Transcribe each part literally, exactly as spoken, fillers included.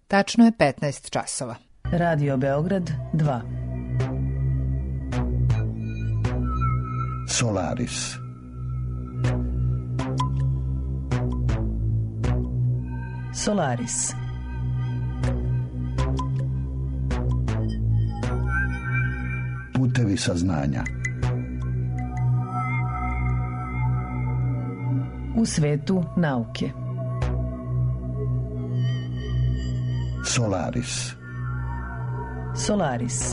Tačno je petnaest časova. Radio Beograd dva. Solaris. Solaris. Putevi saznanja. U svetu nauke. Solaris. Solaris.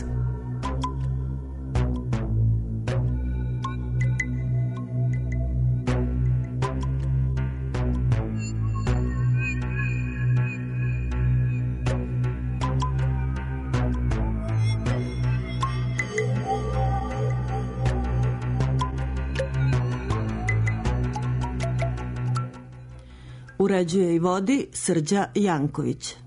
Uređuje i vodi Srđa Janković.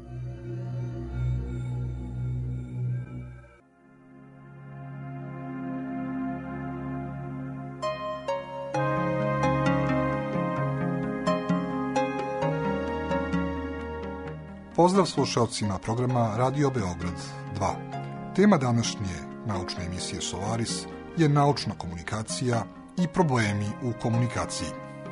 Pozdrav slušalcima programa Radio Beograd dva. Tema današnje naučne emisije Solaris je naučna komunikacija i problemi u komunikaciji.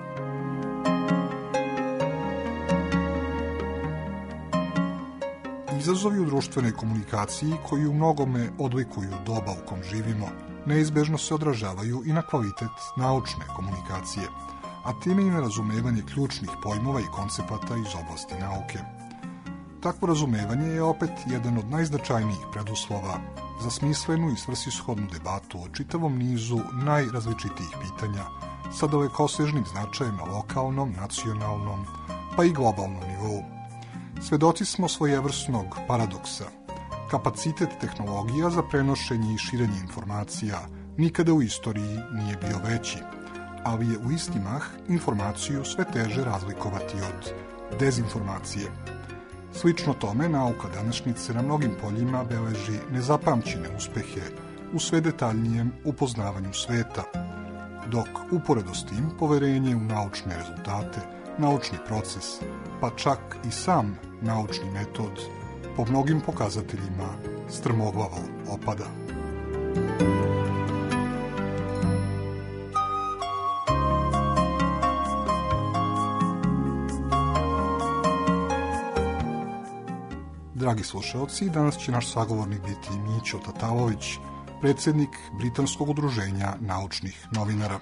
Izazovi u društvenoj komunikaciji koji u mnogome odlikuju doba u kom živimo, neizbežno se odražavaju i na kvalitet naučne komunikacije, a time i na razumevanje ključnih pojmova i koncepata iz oblasti nauke. Takvo razumevanje je opet jedan od najznačajnijih preduslova za smislenu i svrsishodnu debatu o čitavom nizu najrazličitijih pitanja sa dalekosežnim značajem na lokalnom, nacionalnom pa i globalnom nivou. Svedoci smo svojevrsnog paradoksa. Kapacitet tehnologija za prenošenje i širenje informacija nikada u istoriji nije bio veći, ali je u isti mah informaciju sve teže razlikovati od dezinformacije. Slično tome, nauka današnjice na mnogim poljima beleži nezapamćene uspehe u sve detaljnijem upoznavanju sveta, dok uporedo s tim poverenje u naučne rezultate, naučni proces, pa čak i sam naučni metod po mnogim pokazateljima strmoglavo opada. Dragi slušalci, danas će naš sagovornik biti Mićo Tatalović, predsjednik Britanskog udruženja naučnih novinara.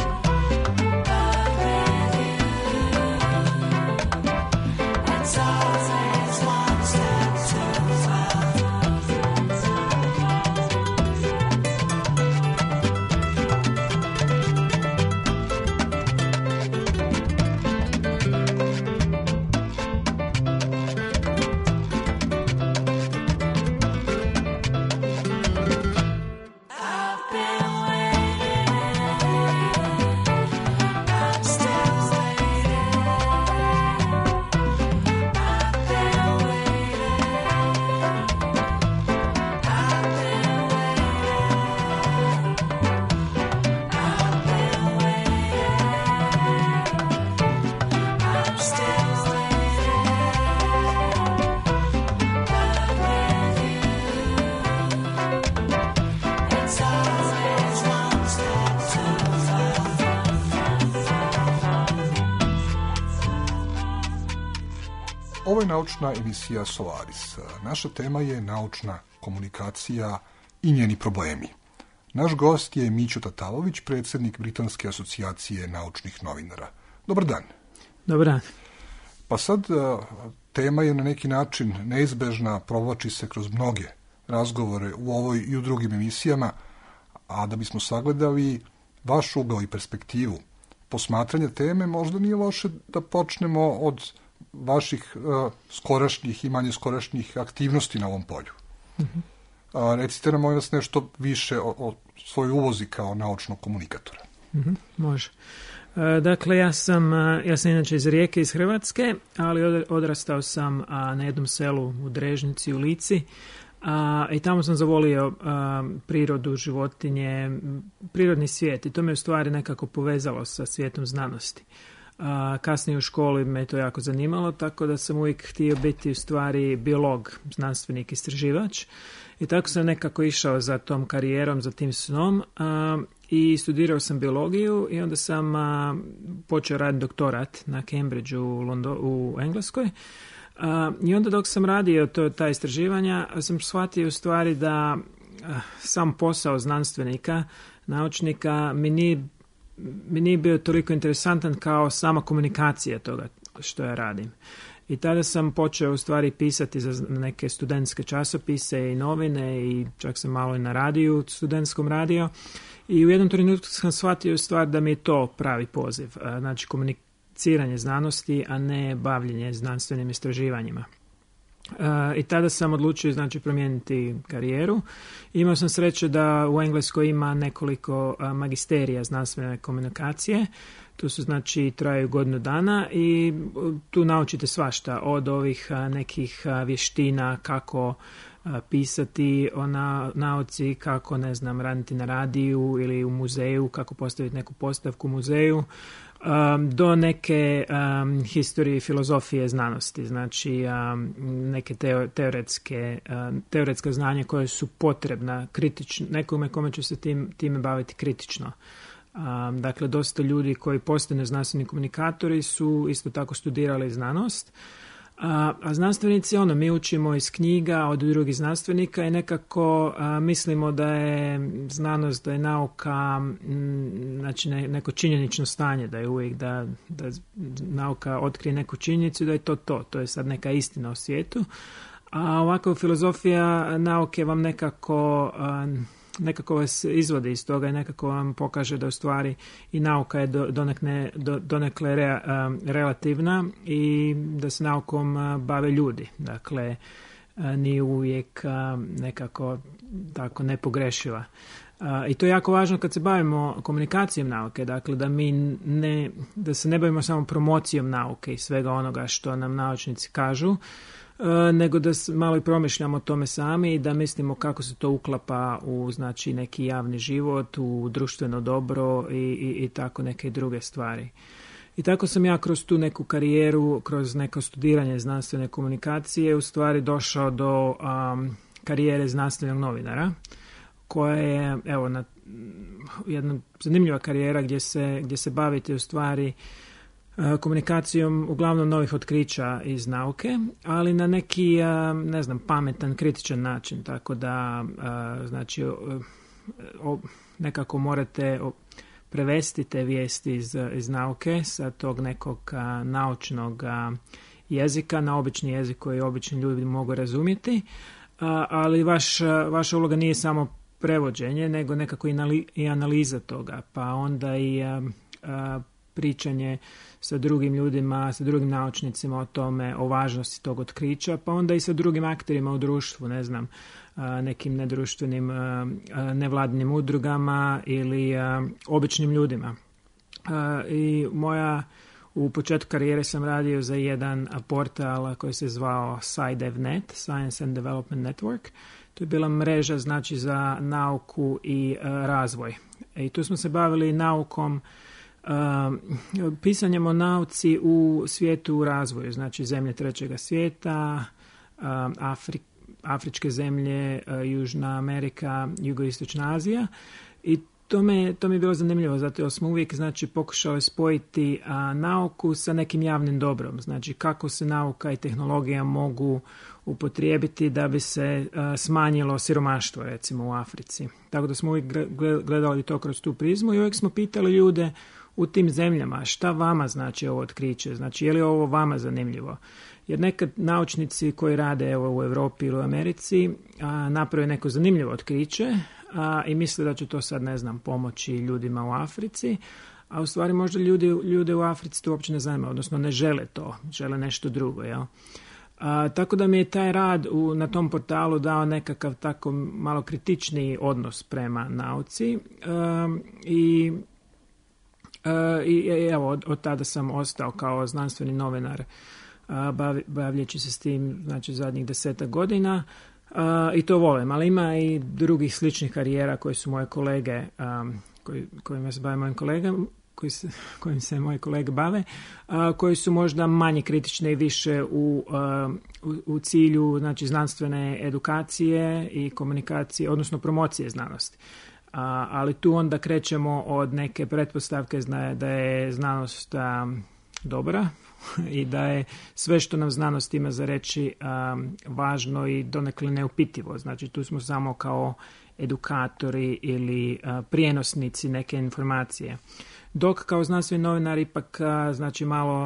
It's all Ovo je naučna emisija Solaris. Naša tema je naučna komunikacija i njeni problemi. Naš gost je Mićo Tatalović, predsjednik Britanske asocijacije naučnih novinara. Dobar dan. Dobar dan. Pa sad, tema je na neki način neizbežna, provlači se kroz mnoge razgovore u ovoj i u drugim emisijama, a da bismo sagledali vaš ugao i perspektivu posmatranja teme, možda nije loše da počnemo od vaših uh, skorašnjih i manje skorašnjih aktivnosti na ovom polju. Mm-hmm. Uh, recite nam, molim vas, nešto više o, o svojoj ulozi kao naučnog komunikatora. Mm-hmm. Može. E, dakle, ja sam, ja sam inače iz Rijeke, iz Hrvatske, ali odrastao sam a, na jednom selu u Drežnici, u Lici. A, i tamo sam zavolio a, prirodu, životinje, prirodni svijet i to me u stvari nekako povezalo sa svijetom znanosti. A, kasnije u školi me to jako zanimalo, tako da sam uvijek htio biti u stvari biolog, znanstvenik, istraživač i tako sam nekako išao za tom karijerom, za tim snom a, i studirao sam biologiju i onda sam a, počeo raditi doktorat na Cambridgeu u, Londo- u Engleskoj. Uh, I onda dok sam radio to, ta istraživanja, sam shvatio u stvari da uh, sam posao znanstvenika, naučnika, mi nije, mi nije bio toliko interesantan kao sama komunikacija toga što ja radim. I tada sam počeo u stvari pisati za neke studentske časopise i novine i čak sam malo i na radiju, studentskom radio. I u jednom trenutku sam shvatio u stvari da mi je to pravi poziv, uh, znači komunikacija. Znanosti, a ne bavljenje znanstvenim istraživanjima. E, I tada sam odlučio znači promijeniti karijeru. Imao sam sreće da u Engleskoj ima nekoliko a, magisterija znanstvene komunikacije. Tu su znači traju godinu dana i tu naučite svašta od ovih a, nekih a, vještina kako a, pisati o na, nauci, kako ne znam raditi na radiju ili u muzeju, kako postaviti neku postavku u muzeju. Um, do neke um, historije filozofije znanosti, znači um, neke teo, teoretske, um, teoretska znanja koje su potrebna kritično, nekome kome će se tim, time baviti kritično. Um, dakle, dosta ljudi koji postanu znanstveni komunikatori su isto tako studirali znanost. A, a znanstvenici, ono, mi učimo iz knjiga od drugih znanstvenika i nekako a, mislimo da je znanost, da je nauka, m, znači ne, neko činjenično stanje, da je uvijek da, da nauka otkrije neku činjenicu, da je to to, to je sad neka istina o svijetu. A ovako filozofija nauke vam nekako... A, nekako vas izvodi iz toga i nekako vam pokaže da u stvari i nauka je donekle, donekle re, um, relativna i da se naukom uh, bave ljudi. Dakle, uh, nije uvijek uh, nekako tako nepogrešiva. Uh, I to je jako važno kad se bavimo komunikacijom nauke, dakle da mi ne, da se ne bavimo samo promocijom nauke i svega onoga što nam naučnici kažu, nego da malo i promišljamo o tome sami i da mislimo kako se to uklapa u znači neki javni život, u društveno dobro i, i, i tako neke druge stvari. I tako sam ja kroz tu neku karijeru, kroz neko studiranje znanstvene komunikacije u stvari došao do um, karijere znanstvenog novinara, koja je evo na jedna zanimljiva karijera gdje se, gdje se bavite u stvari komunikacijom uglavnom novih otkrića iz nauke, ali na neki, ne znam, pametan, kritičan način, tako da znači nekako morate prevesti te vijesti iz, iz nauke sa tog nekog naučnog jezika na obični jezik koji obični ljudi mogu razumjeti, ali vaš, vaša uloga nije samo prevođenje, nego nekako i analiza toga, pa onda i pričanje sa drugim ljudima, sa drugim naučnicima o tome, o važnosti tog otkrića, pa onda i sa drugim akterima u društvu, ne znam, nekim nedruštvenim, nevladinim udrugama ili običnim ljudima. I moja, u početku karijere sam radio za jedan portal koji se zvao SciDevNet, Science and Development Network. To je bila mreža znači za nauku i razvoj. I tu smo se bavili naukom, Uh, pisanjem o nauci u svijetu u razvoju, znači zemlje trećega svijeta, uh, Afri, afričke zemlje, uh, Južna Amerika, Jugoistočna Azija i to me, to mi je bilo zanimljivo, zato jer smo uvijek znači, pokušali spojiti a, nauku sa nekim javnim dobrom. Znači kako se nauka i tehnologija mogu upotrijebiti da bi se a, smanjilo siromaštvo recimo u Africi. Tako da smo uvijek gledali to kroz tu prizmu i uvijek smo pitali ljude u tim zemljama šta vama znači ovo otkriće, znači je li ovo vama zanimljivo. Jer nekad naučnici koji rade evo, u Europi ili u Americi a, naprave neko zanimljivo otkriće a, i misle da će to sad, ne znam, pomoći ljudima u Africi, a u stvari možda ljudi, ljude u Africi to uopće ne zanima, odnosno ne žele to, žele nešto drugo, jel? A, tako da mi je taj rad u, na tom portalu dao nekakav tako malo kritičniji odnos prema nauci a, i, a, i evo od, od tada sam ostao kao znanstveni novinar bavi, bavljeći se s tim znači zadnjih desetak godina a, i to volim, ali ima i drugih sličnih karijera koje su moje kolege a, koji, kojima se bave mojim kolegama koji se, kojim se moji kolege bave, a, koji su možda manje kritične i više u, a, u, u cilju znači, znanstvene edukacije i komunikacije, odnosno promocije znanosti. A, ali tu onda krećemo od neke pretpostavke zna, da je znanost a, dobra i da je sve što nam znanost ima za reći a, važno i donekle neupitivo. Znači tu smo samo kao edukatori ili a, prijenosnici neke informacije. Dok kao znanstveni novinar ipak a, znači malo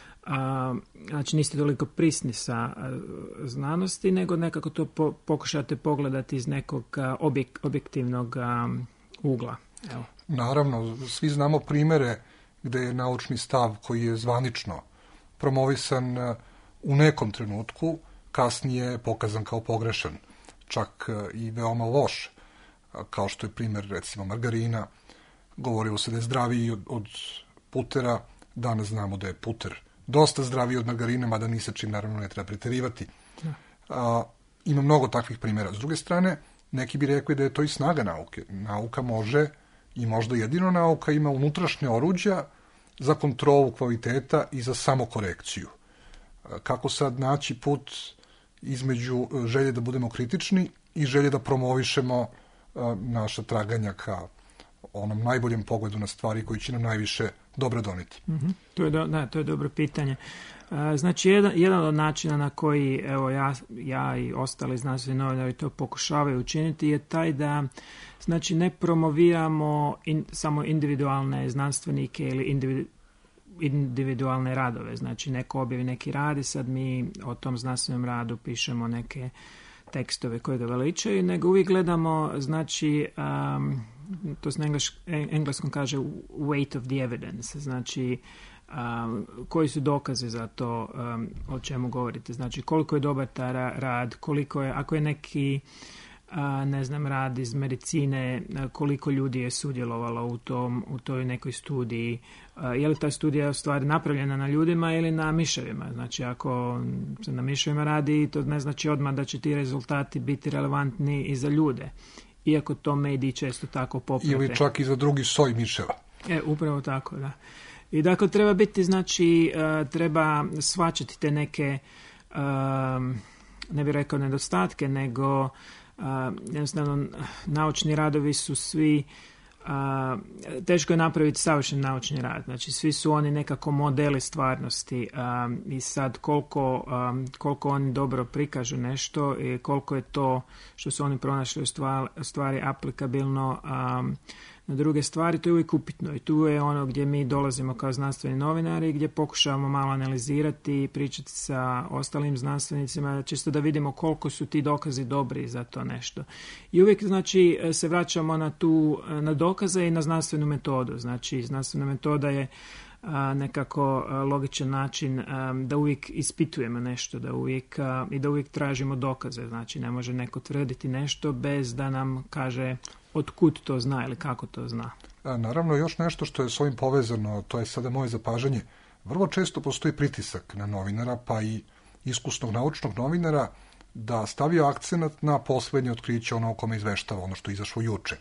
a, znači niste toliko prisni sa a, znanosti, nego nekako to po, pokušate pogledati iz nekog a, objek, objektivnog a, ugla. Evo. Naravno, svi znamo primere gde je naučni stav koji je zvanično promovisan u nekom trenutku, kasnije pokazan kao pogrešan, čak i veoma loš, kao što je primjer recimo margarina. Govorilo se da je zdraviji od, od putera, danas znamo da je puter dosta zdraviji od margarine, mada ni sa čim naravno ne treba preterivati. A, ima mnogo takvih primjera. S druge strane, neki bi rekli da je to i snaga nauke. Nauka može i možda jedino nauka ima unutrašnje oruđa za kontrolu kvaliteta i za samokorekciju. Kako sad naći put između želje da budemo kritični i želje da promovišemo naša traganja ka onom najboljem pogledu na stvari koji će nam najviše dobro doneti? Mm-hmm. To je do, da, to je dobro pitanje. Znači, jedan, jedan od načina na koji evo, ja, ja i ostali znanstveni novinari to pokušavaju učiniti je taj da znači, ne promoviramo in, samo individualne znanstvenike ili individu, individualne radove. Znači, neko objavi neki rad i sad mi o tom znanstvenom radu pišemo neke tekstove koje ga veličaju, nego uvijek gledamo, znači, um, to se na engleš, engleskom kaže weight of the evidence, znači um, koji su dokaze za to um, o čemu govorite, znači koliko je dobar taj rad, koliko je, ako je neki uh, ne znam, rad iz medicine, koliko ljudi je sudjelovalo u tom, u toj nekoj studiji, uh, je li ta studija u stvari napravljena na ljudima ili na miševima, znači ako se na miševima radi, to ne znači odmah da će ti rezultati biti relevantni i za ljude. Iako to mediji često tako poprate. Ili čak i za drugi soj miševa. E, upravo tako, da. I dakle, treba biti, znači, uh, treba shvaćati te neke, uh, ne bih rekao nedostatke, nego uh, jednostavno naučni radovi su svi, uh, teško je napraviti savršen naučni rad. Znači, svi su oni nekako modeli stvarnosti um, i sad koliko, um, koliko oni dobro prikažu nešto i koliko je to što su oni pronašli u stvari, stvari aplikabilno um, na druge stvari, to je uvijek upitno i tu je ono gdje mi dolazimo kao znanstveni novinari, gdje pokušavamo malo analizirati i pričati sa ostalim znanstvenicima, čisto da vidimo koliko su ti dokazi dobri za to nešto. I uvijek, znači, se vraćamo na tu, na dokaze i na znanstvenu metodu. Znači, znanstvena metoda je a, nekako a, logičan način a, da uvijek ispitujemo nešto, da uvijek a, i da uvijek tražimo dokaze. Znači, ne može neko tvrditi nešto bez da nam kaže otkud to zna ili kako to zna. A, naravno, još nešto što je s ovim povezano, to je sada moje zapažanje. Vrlo često postoji pritisak na novinara, pa i iskusnog naučnog novinara, da stavio akcenat na poslednje otkriće ono o kome izveštava, ono što je izašlo juče.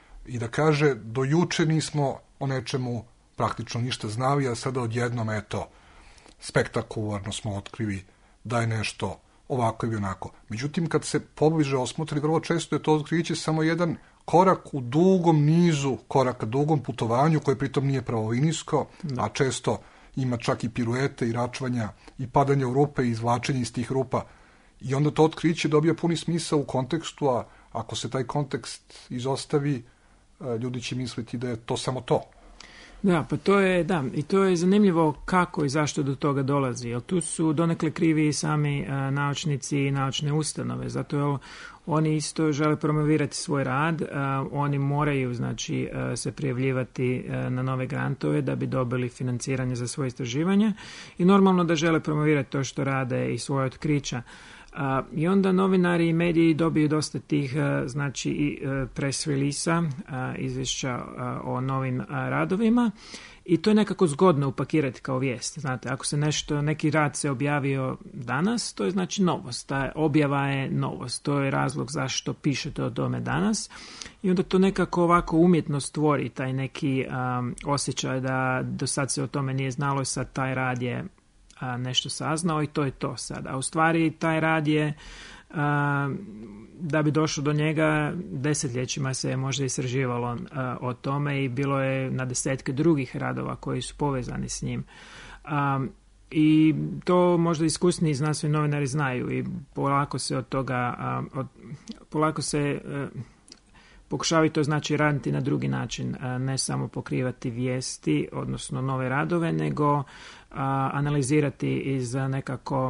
I da kaže, do juče nismo o nečemu praktično ništa znali, a sada odjednom, eto, spektakularno smo otkrili da je nešto ovako ili onako. Međutim, kad se pobliže osmotri, vrlo često je to otkriće samo jedan korak u dugom nizu, koraka, dugom putovanju koje pritom nije pravolinijsko, a često ima čak i piruete i račvanja i padanja u rupe i izvlačenja iz tih rupa. I onda to otkriće dobija puni smisao u kontekstu, a ako se taj kontekst izostavi, ljudi će misliti da je to samo to. Da, pa to je, da, i to je zanimljivo kako i zašto do toga dolazi, jer tu su donekle krivi i sami a, naučnici i naučne ustanove, zato jer oni isto žele promovirati svoj rad, a, oni moraju, znači, a, se prijavljivati a, na nove grantove da bi dobili financiranje za svoje istraživanje i normalno da žele promovirati to što rade i svoje otkrića. Uh, I onda novinari i mediji dobiju dosta tih uh, znači i uh, press releasa, uh, izvješća uh, o novim uh, radovima i to je nekako zgodno upakirati kao vijest. Znate, ako se nešto, neki rad se objavio danas, to je znači novost. Ta objava je novost. To je razlog zašto pišete o tome danas i onda to nekako ovako umjetno stvori taj neki um, osjećaj da do sad se o tome nije znalo i sad taj rad je a, nešto saznao i to je to sad. A u stvari taj rad je, a, da bi došlo do njega, desetljećima se je možda istraživalo a, o tome i bilo je na desetke drugih radova koji su povezani s njim. A, I to možda iskusniji znanstveni novinari znaju i polako se od toga, a, od, polako se a, pokušavaju to znači raditi na drugi način, a, ne samo pokrivati vijesti, odnosno nove radove, nego a, analizirati iz nekako,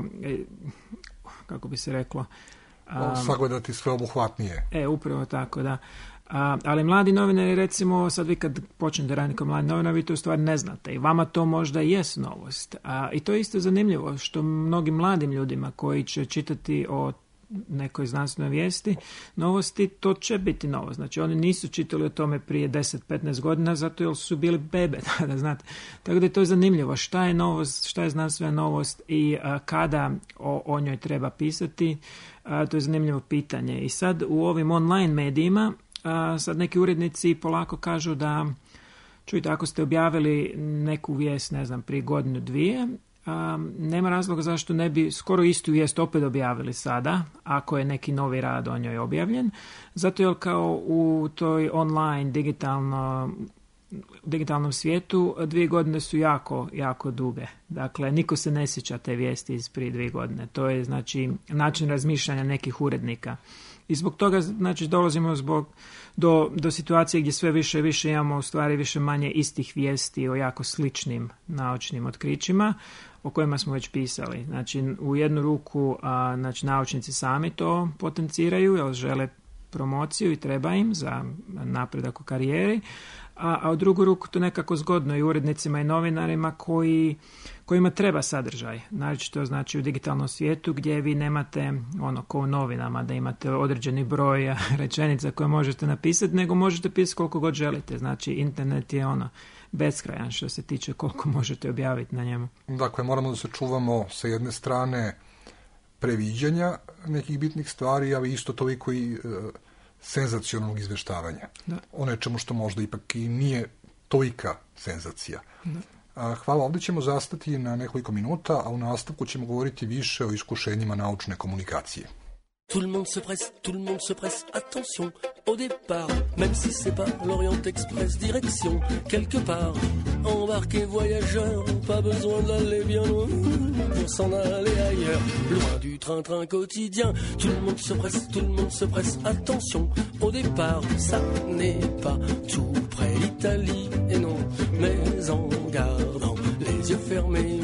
kako bi se reklo, a, sagledati sveobuhvatnije. E, upravo tako, da. A, ali mladi novinari, recimo, sad vi kad počnete raditi kao mladi novinar, vi to u stvari ne znate i vama to možda jest novost. A, I to je isto zanimljivo, što mnogim mladim ljudima koji će čitati o nekoj znanstvenoj vijesti, novosti, to će biti novost. Znači, oni nisu čitali o tome prije deset do petnaest godina, zato jer su bili bebe, da znate. Tako da je to zanimljivo. Šta je novost, šta je znanstvena novost i a, kada o, o njoj treba pisati, a, to je zanimljivo pitanje. I sad u ovim online medijima, a, sad neki urednici polako kažu da, čujte, ako ste objavili neku vijest, ne znam, prije godinu, dvije, Um, nema razloga zašto ne bi skoro istu vijest opet objavili sada, ako je neki novi rad o njoj objavljen, zato jer kao u toj online digitalno, digitalnom svijetu dvije godine su jako, jako duge. Dakle, niko se ne sjeća te vijesti iz prije dvije godine. To je, znači, način razmišljanja nekih urednika. I zbog toga, znači, dolazimo zbog, do, do situacije gdje sve više i više imamo u stvari više manje istih vijesti o jako sličnim naučnim otkrićima o kojima smo već pisali. Znači, u jednu ruku a, znači, naučnici sami to potenciraju jer žele promociju i treba im za napredak u karijeri, a, a u drugu ruku to nekako zgodno i urednicima i novinarima koji, kojima treba sadržaj. Znači, to znači u digitalnom svijetu gdje vi nemate ono ko u novinama da imate određeni broj rečenica koje možete napisati, nego možete pisati koliko god želite. Znači, internet je ono beskrajan što se tiče koliko možete objaviti na njemu. Dakle, moramo da se čuvamo sa jedne strane previđanja nekih bitnih stvari, ali isto toliko i e, senzacionalnog izveštavanja. Da. O nečemu što možda ipak i nije tolika senzacija. Da. A, hvala, ovdje ćemo zastati na nekoliko minuta, a u nastavku ćemo govoriti više o iskušenjima naučne komunikacije. Tout le monde se presse, tout le monde se presse, attention, au départ, même si c'est pas l'Orient Express, direction, quelque part, embarquez voyageurs, pas besoin d'aller bien loin, pour s'en aller ailleurs, loin du train-train quotidien, tout le monde se presse, tout le monde se presse, attention, au départ, ça n'est pas tout près l'Italie, et non, mais en gardant les yeux fermés,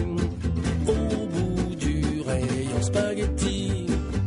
au bout du rayon spaghetti,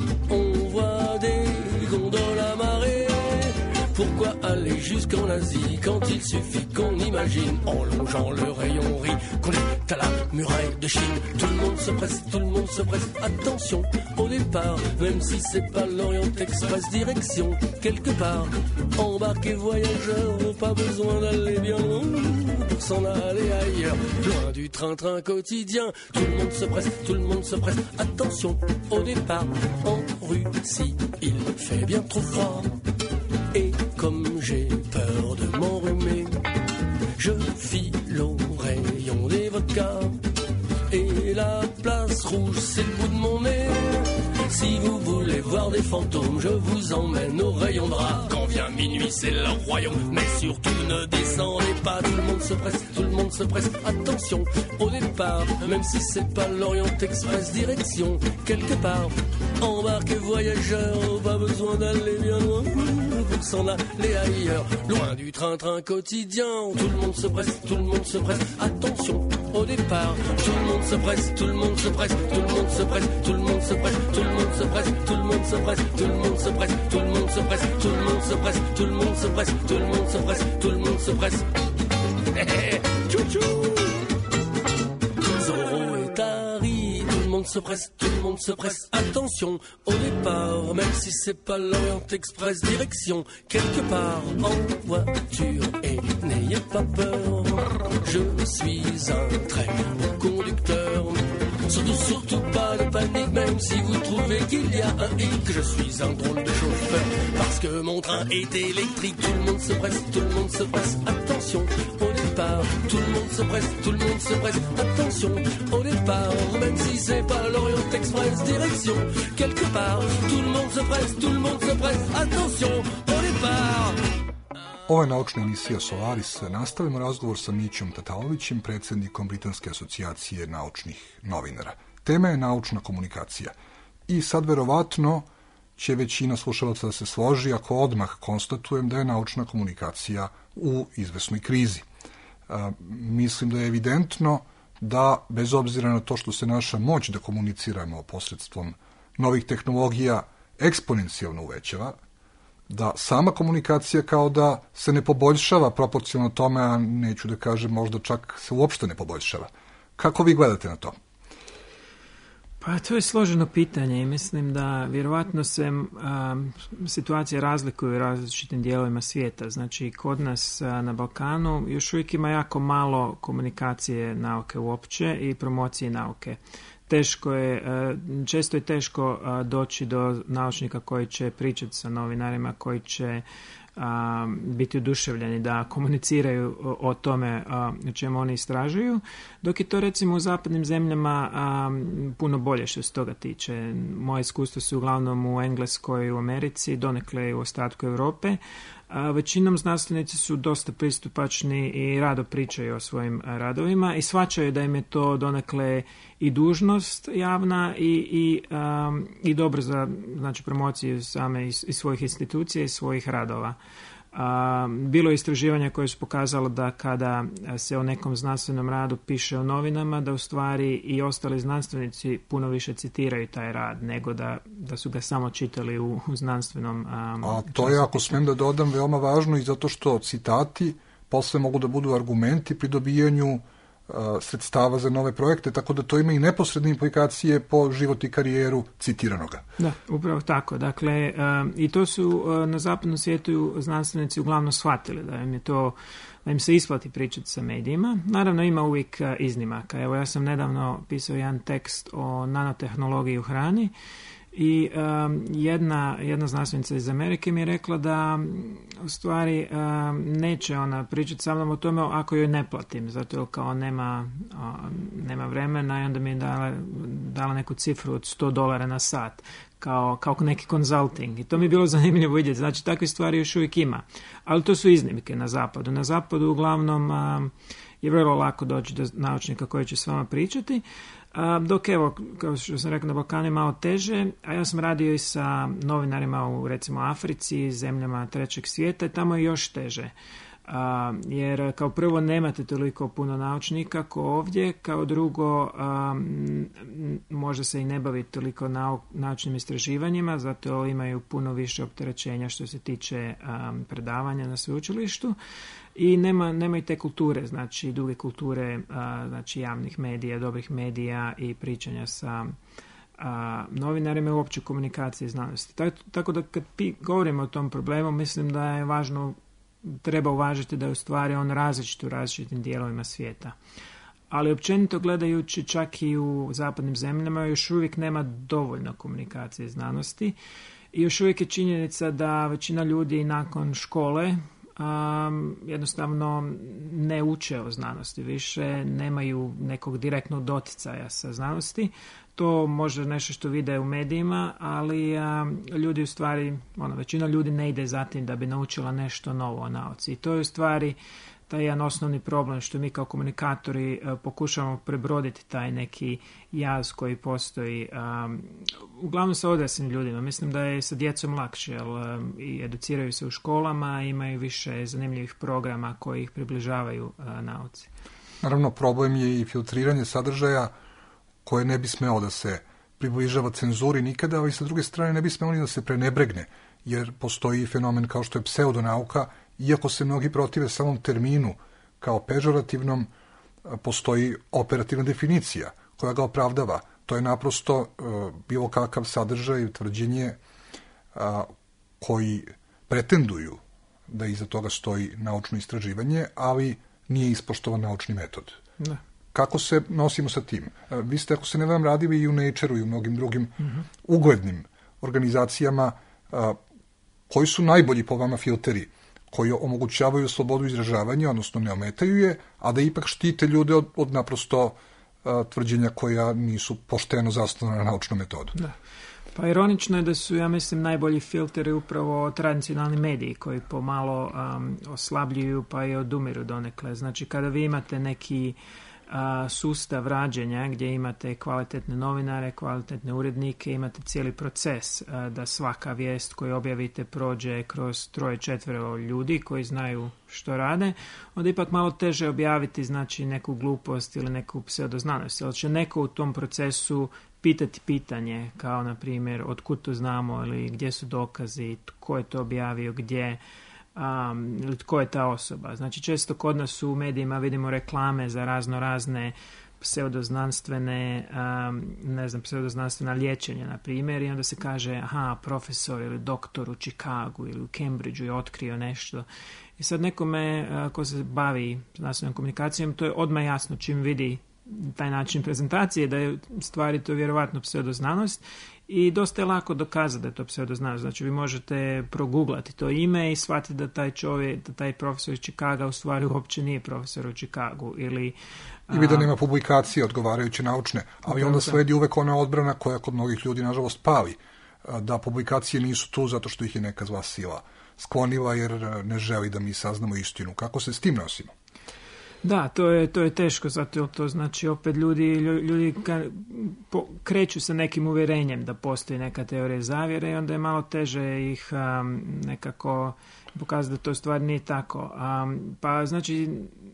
pourquoi aller jusqu'en Asie quand il suffit qu'on imagine en longeant le rayon riz qu'on est à la muraille de Chine. Tout le monde se presse, tout le monde se presse, attention au départ, même si c'est pas l'Orient Express, direction quelque part, embarquez voyageurs, pas besoin d'aller bien loin pour s'en aller ailleurs, loin du train-train quotidien. Tout le monde se presse, tout le monde se presse, attention au départ, en Russie il fait bien trop froid. Et comme j'ai peur de m'enrhumer, je file au rayon des vodkas. Et la place rouge, c'est le bout de mon nez. Si vous voulez voir des fantômes, je vous emmène au rayon drap. Quand vient minuit, c'est leur royaume, mais surtout ne descendez pas. Tout le monde se presse, tout le monde se presse. Attention au départ, même si c'est pas l'Orient Express, direction quelque part. Embarquez voyageurs, pas besoin d'aller bien loin pour s'en aller ailleurs, loin du train-train quotidien. Tout le monde se presse, tout le monde se presse. Attention au départ, tout le monde se presse, tout le monde se presse, tout le monde se presse, tout le monde se presse, tout le monde se presse, tout le monde se presse, tout le monde se presse, tout le monde se presse, tout le monde se presse, tout le monde se presse, tout le monde se presse, tout le monde se presse. Tchou-tchou. Zorro est Harry, tout le monde se presse, tout le monde se presse. Attention au départ, même si c'est pas l'Orient Express, direction quelque part en voiture. Et n'ayez pas peur, je suis un très bon conducteur. Surtout, surtout pas de panique, même si vous trouvez qu'il y a un hic. Je suis un drôle de chauffeur, parce que mon train est électrique. Tout le monde se presse, tout le monde se presse. Attention au départ, tout le monde se presse, tout le monde se presse. Attention au départ, même si c'est pas l'Orient Express, direction quelque part. Tout le monde se presse, tout le monde se presse. Attention au départ. Ovo je naučna emisija Solaris. Nastavimo razgovor sa Mićom Tatalovićem, predsjednikom Britanske asocijacije naučnih novinara. Tema je naučna komunikacija. I sad verovatno će većina slušalaca da se složi ako odmah konstatujem da je naučna komunikacija u izvesnoj krizi. A, mislim da je evidentno da, bez obzira na to što se naša moć da komuniciramo posredstvom novih tehnologija eksponencijalno uvećava, da sama komunikacija kao da se ne poboljšava proporcionalno tome, a neću da kažem možda čak se uopšte ne poboljšava. Kako vi gledate na to? Pa to je složeno pitanje i mislim da vjerovatno se um, situacije razlikuju u različitim dijelovima svijeta. Znači kod nas uh, na Balkanu još uvijek ima jako malo komunikacije nauke uopće i promocije nauke. Teško je, često je teško doći do naučnika koji će pričati sa novinarima, koji će biti oduševljeni da komuniciraju o tome o čemu oni istražuju, dok je to recimo u zapadnim zemljama puno bolje što se toga tiče. Moje iskustvo su uglavnom u Engleskoj i u Americi, donekle i u ostatku Europe. A većinom znanstvenici su dosta pristupačni i rado pričaju o svojim radovima i shvaćaju da im je to donekle i dužnost javna i, i, um, i dobro za znači, promociju same iz, iz svojih institucija i svojih radova. A, bilo je istraživanja koje su pokazalo da kada se o nekom znanstvenom radu piše u novinama, da u stvari i ostali znanstvenici puno više citiraju taj rad nego da, da su ga samo čitali u, u znanstvenom a, A to je, ako smijem da dodam, veoma važno i zato što citati posle mogu da budu argumenti pri dobijanju sredstava za nove projekte, tako da to ima i neposredne implikacije po život i karijeru citiranoga. Da, upravo tako. Dakle, um, i to su uh, na zapadnom svijetu znanstvenici uglavnom shvatili, da im je to, da im se isplati pričati sa medijima. Naravno, ima uvijek uh, iznimaka. Evo, ja sam nedavno pisao jedan tekst o nanotehnologiji u hrani i um, jedna, jedna znanstvenica iz Amerike mi je rekla da u stvari um, neće ona pričati sa mnom o tome ako joj ne platim, zato jer kao nema, uh, nema vremena i onda mi je dala, dala neku cifru od sto dolara na sat kao, kao neki consulting i to mi je bilo zanimljivo vidjeti. Znači takve stvari još uvijek ima, ali to su iznimke na zapadu. Na zapadu uglavnom um, je vrlo lako doći do naučnika koji će s vama pričati. Dok evo, kao što sam rekao, na Balkanu je malo teže, a ja sam radio i sa novinarima u recimo Africi, zemljama trećeg svijeta i tamo je još teže. A, jer kao prvo nemate toliko puno naučnika kao ovdje, kao drugo a, možda se i ne bavi toliko nau, naučnim istraživanjima, zato imaju puno više opterećenja što se tiče a, predavanja na sveučilištu. I nema, nema i te kulture, znači duge kulture a, znači javnih medija, dobrih medija i pričanja sa a, novinarima i uopće komunikacije i znanosti. Tako, tako da kad pi, govorimo o tom problemu, mislim da je važno, treba uvažiti da je u stvari on različit u različitim dijelovima svijeta. Ali općenito gledajući čak i u zapadnim zemljama još uvijek nema dovoljno komunikacije i znanosti i još uvijek je činjenica da većina ljudi nakon škole um, jednostavno ne uče o znanosti više, nemaju nekog direktnog doticaja sa znanosti. To može nešto što vide u medijima, ali a, ljudi u stvari, ono, većina ljudi ne ide za tim da bi naučila nešto novo o nauci. I to je u stvari taj jedan osnovni problem što mi kao komunikatori a, pokušavamo prebroditi taj neki jaz koji postoji a, uglavnom sa odraslim ljudima. Mislim da je sa djecom lakše, jer a, i educiraju se u školama, imaju više zanimljivih programa koji ih približavaju a, nauci. Naravno, problem je i filtriranje sadržaja koje ne bi smeo da se približava cenzuri nikada, ali sa druge strane ne bi smelo ni da se prenebregne, jer postoji fenomen kao što je pseudonauka, iako se mnogi protive samom terminu kao pežorativnom, postoji operativna definicija koja ga opravdava. To je naprosto uh, bilo kakav sadržaj i tvrđenje uh, koji pretenduju da iza toga stoji naučno istraživanje, ali nije ispoštovan naučni metod. Ne. Kako se nosimo sa tim? Vi ste, ako se ne vam, radili i u Nature-u i u mnogim drugim mm-hmm. uglednim organizacijama. Koji su najbolji po vama filteri koji omogućavaju slobodu izražavanja, odnosno ne ometaju je, a da ipak štite ljude od, od naprosto a, tvrđenja koja nisu pošteno zasnovana na naučnom metodu? Da. Pa ironično je da su, ja mislim, najbolji filteri upravo tradicionalni mediji koji pomalo um, oslabljuju pa i odumiru donekle. Znači, kada vi imate neki a, sustav rađenja gdje imate kvalitetne novinare, kvalitetne urednike, imate cijeli proces a, da svaka vijest koju objavite prođe kroz troje, četvero ljudi koji znaju što rade, onda ipak malo teže objaviti, znači, neku glupost ili neku pseudoznanost. Jer će neko u tom procesu pitati pitanje, kao na primjer od kud to znamo ili gdje su dokazi, tko je to objavio, gdje, um, ili tko je ta osoba. Znači, često kod nas u medijima vidimo reklame za razno razne pseudoznanstvene, um, ne znam, pseudoznanstvena liječenja, na primjer, i onda se kaže, aha, profesor ili doktor u Chicagu ili u Cambridgeu je otkrio nešto. I sad nekome uh, ko se bavi znanstvenom komunikacijom, to je odmah jasno čim vidi taj način prezentacije, da je stvari to vjerovatno pseudoznanost i dosta je lako dokazati da je to pseudoznanost. Znači, vi možete proguglati to ime i shvatiti da taj čovjek, da taj profesor iz Chicaga u stvari uopće nije profesor u Chicagu. Ili, ili da nema publikacije odgovarajuće naučne, ali onda sledi uvek ona odbrana koja kod mnogih ljudi nažalost pali, da publikacije nisu tu zato što ih je neka zla sila sklonila jer ne želi da mi saznamo istinu. Kako se s tim nosimo? Da, to je, to je teško, zato to znači opet ljudi, ljudi ka, po, kreću sa nekim uvjerenjem da postoji neka teorija zavjere i onda je malo teže ih um, nekako pokazati da to stvar nije tako. Um, pa znači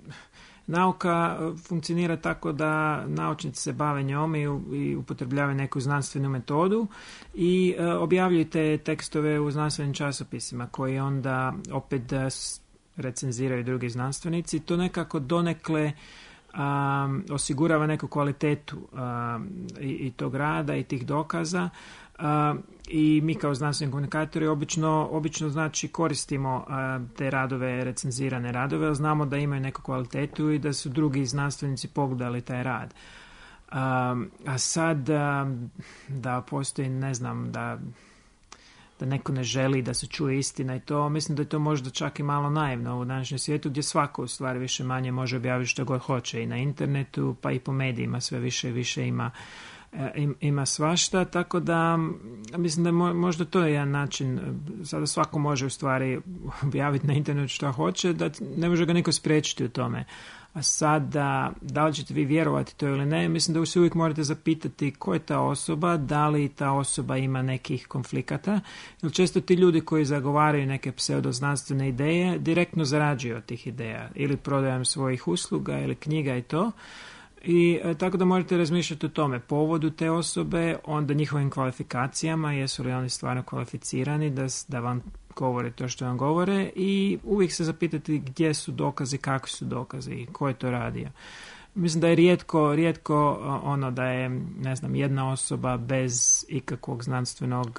nauka funkcionira tako da naučnici se bave njome i, i upotrebljavaju neku znanstvenu metodu i uh, objavljuju te tekstove u znanstvenim časopisima koji onda opet uh, recenziraju drugi znanstvenici. To nekako donekle um, osigurava neku kvalitetu um, i, i tog rada i tih dokaza um, i mi kao znanstveni komunikatori obično, obično znači koristimo uh, te radove, recenzirane radove, ali znamo da imaju neku kvalitetu i da su drugi znanstvenici pogledali taj rad. Um, a sad um, da postoji, ne znam, da da neko ne želi da se čuje istina i to, mislim da je to možda čak i malo naivno u današnjem svijetu gdje svako u stvari više manje može objaviti što god hoće i na internetu, pa i po medijima sve više i više ima, ima svašta, tako da mislim da možda to je jedan način, sada svako može u stvari objaviti na internetu što hoće, da ne može ga niko spriječiti u tome. A sada, da li ćete vi vjerovati to ili ne, mislim da se uvijek morate zapitati ko je ta osoba, da li ta osoba ima nekih konflikata, jer često ti ljudi koji zagovaraju neke pseudoznanstvene ideje direktno zarađuju od tih ideja, ili prodajom svojih usluga ili knjiga i to. I e, tako da morate razmišljati o tome, povodu te osobe, onda njihovim kvalifikacijama, jesu li oni stvarno kvalificirani da, da vam govore to što vam govore i uvijek se zapitati gdje su dokazi, kakvi su dokazi i ko je to radio. Mislim da je rijetko, rijetko ono da je, ne znam, jedna osoba bez ikakvog znanstvenog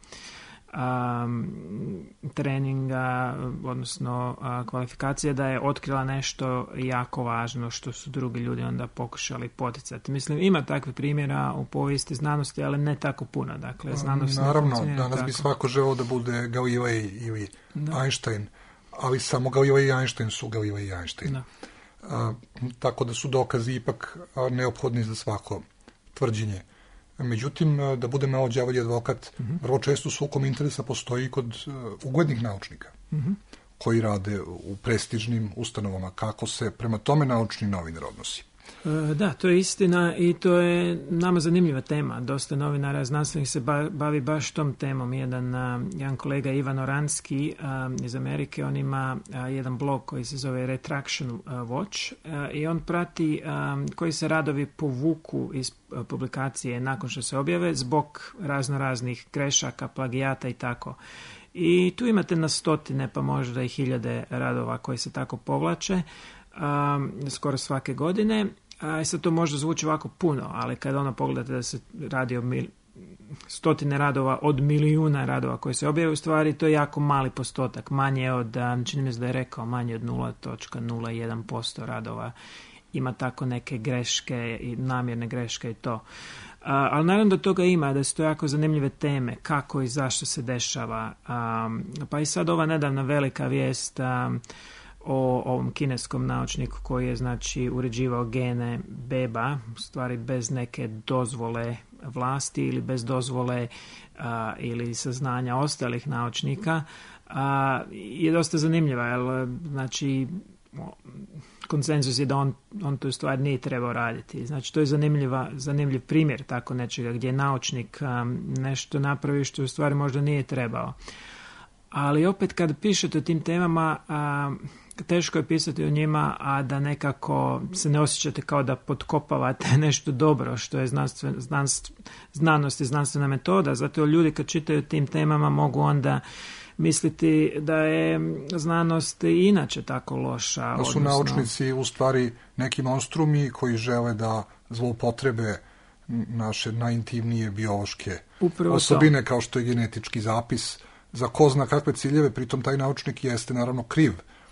um, treninga, odnosno uh, kvalifikacije, da je otkrila nešto jako važno što su drugi ljudi onda pokušali poticati. Mislim, ima takvih primjera u povijesti znanosti, ali ne tako puno. Dakle, znanost naravno, danas tako bi svako želeo da bude Galilei ili da. Einstein, ali samo Galilej i Einstein su Galilej i Einstein. Da. A, tako da su dokazi ipak neophodni za svako tvrđenje. Međutim, da bude malo đavolji advokat, uh-huh. vrlo često sukob interesa postoji kod uh, uglednih naučnika uh-huh. koji rade u prestižnim ustanovama. Kako se prema tome naučni novinar odnosi? Da, to je istina i to je nama zanimljiva tema. Dosta novinara znanstvenih se bavi baš tom temom. Jedan, jedan kolega Ivan Oranski iz Amerike, on ima jedan blog koji se zove Retraction Watch i on prati koji se radovi povuku iz publikacije nakon što se objave zbog razno raznih grešaka, plagijata i tako. I tu imate na stotine pa možda i hiljade radova koji se tako povlače um, skoro svake godine. A sad to možda zvuči ovako puno, ali kada ono pogledate da se radi o mil, stotine radova od milijuna radova koji se objave, u stvari to je jako mali postotak, manje od, čini mi se da je rekao, manje od nula zarez nula jedan posto radova ima tako neke greške i namjerne greške i to. Uh, ali naravno da toga ima, da su to jako zanimljive teme, kako i zašto se dešava. Um, pa i sad ova nedavna velika vijest um, o ovom kineskom naučniku koji je znači uređivao gene beba, u stvari bez neke dozvole vlasti ili bez dozvole a, ili saznanja ostalih naučnika, a, je dosta zanimljiva, jer znači konsenzus je da on, on to u stvari nije trebao raditi. Znači to je zanimljiva, zanimljiv primjer tako nečega gdje naučnik a, nešto napravi što u stvari možda nije trebao. Ali opet kad pišete o tim temama, a, teško je pisati o njima, a da nekako se ne osjećate kao da potkopavate nešto dobro što je znanstven, znanstv, znanost i znanstvena metoda. Zato ljudi kad čitaju o tim temama mogu onda misliti da je znanost i inače tako loša. Da su odnosno naučnici u stvari neki monstrumi koji žele da zloupotrebe naše najintimnije biološke Upravo osobine to. Kao što je genetički zapis za ko zna kakve ciljeve, pritom taj naučnik jeste naravno kriv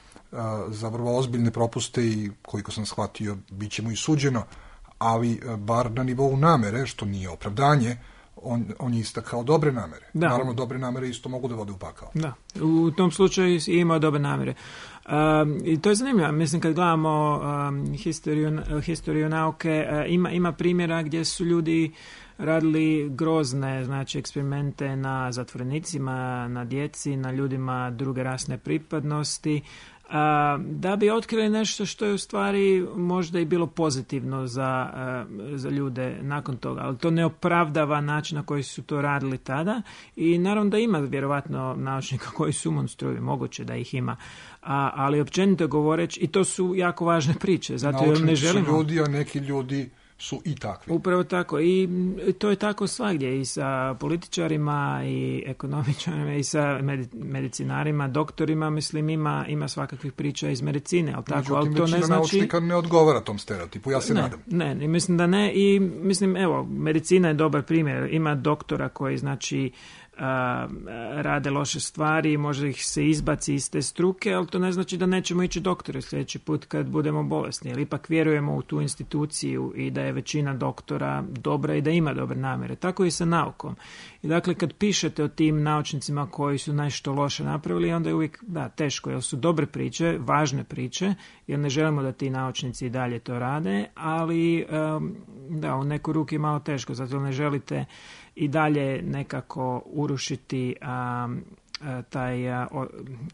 za vrlo ozbiljne propuste i koliko sam shvatio bit će mu i suđeno, ali bar na nivou namere, što nije opravdanje, on, on je istakao dobre namere. Da. Naravno, dobre namere isto mogu da vode u pakao. Da, u tom slučaju je imao dobre namere. Um, I to je zanimljivo. Mislim, kad gledamo um, historiju, historiju nauke, uh, ima, ima primjera gdje su ljudi radili grozne, znači, eksperimente na zatvorenicima, na djeci, na ljudima druge rasne pripadnosti, a, da bi otkrili nešto što je u stvari možda i bilo pozitivno za, a, za ljude nakon toga, ali to ne opravdava način na koji su to radili tada i naravno da ima vjerovatno naučnika koji su monstruovi, moguće da ih ima, a, ali općenito govoreći, i to su jako važne priče, zato jer ne želimo... Naučnici su ljudi, a neki ljudi su i takvi. Upravo tako. I to je tako svagdje i sa političarima i ekonomičarima i sa medicinarima, doktorima, mislim ima, ima svakakvih priča iz medicine. Ali tako, ali to ne znači... naučnika ne odgovara tom stereotipu, ja se ne, nadam. Ne, ne, mislim da ne i mislim, evo, medicina je dobar primjer. Ima doktora koji znači a, rade loše stvari, može ih se izbaci iz te struke, ali to ne znači da nećemo ići doktore sljedeći put kad budemo bolesni, jer ipak vjerujemo u tu instituciju i da je većina doktora dobra i da ima dobre namjere. Tako i sa naukom. I dakle, kad pišete o tim naučnicima koji su nešto loše napravili, onda je uvijek, da, teško, jer su dobre priče, važne priče, jer ne želimo da ti naučnici i dalje to rade, ali um, da, u neku ruku je malo teško, zato ne želite i dalje nekako urušiti a, a, taj a, o,